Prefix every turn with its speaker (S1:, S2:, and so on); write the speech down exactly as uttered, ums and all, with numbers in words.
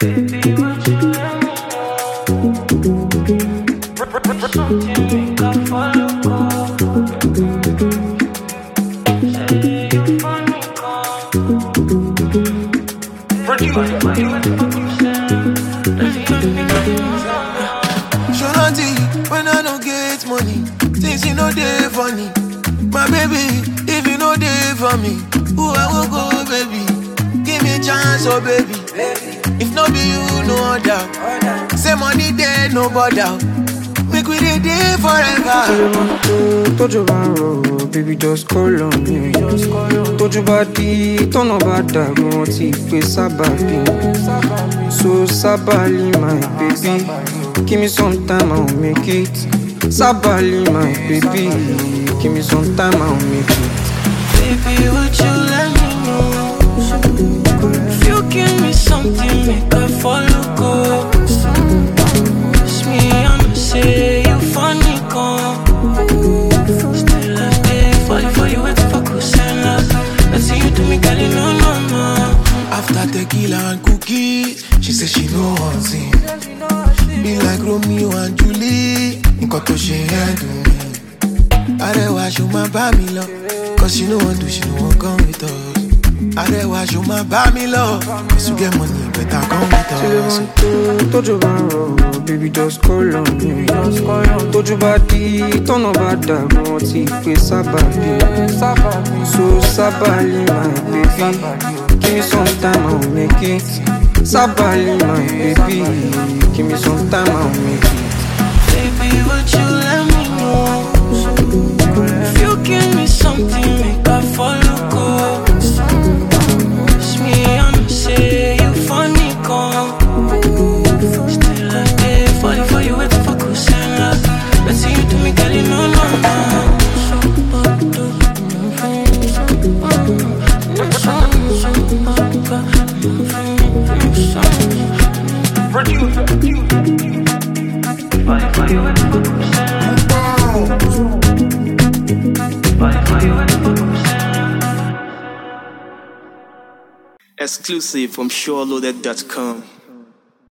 S1: When I don't get money, things you know they funny. My baby, if you know they for me, who I will go, baby? Give me a chance, oh baby. If not be you, no other. Say money there, no bother. Make we dey there forever.
S2: Told you about road, baby, just call on me. Told you about the turn about that, we want to play Sabali. So Sabali, my baby, give me some time, I'll make it. Sabali, my baby, give me some time, I'll make it.
S3: Baby, would you let me know? If you give me something, make I follow go. It's me, I'ma say you funny, come. Still I stay falling for you, waiting for close and love. Let's see you do me, girl, you know no more.
S1: After tequila and cookies, she said she know one thing. Be like Romeo and Julie, nǹkan tó ṣe ẹ́ dùn mí. Arẹwà ṣo máa bá mi lọ, cause she no wan do, she no wan come with us. Arẹwà ṣo máa bá mi lọ, cause you get money, you better come with us.
S2: Told you about road, baby, just call on me. Told you about the turn about that, we want to play Sabali. So Sabali, my baby, give me some time, I'll make it. Sabali, my baby, give me some time, I'll make it.
S3: Baby, would you let me know? If you give me something, make I follow go. It's me, I'ma say you funny, come. Still I stay falling for you, waiting for close and love. Let's see you do me, girl, you know no more.
S4: Exclusive from SureLoaded dot com.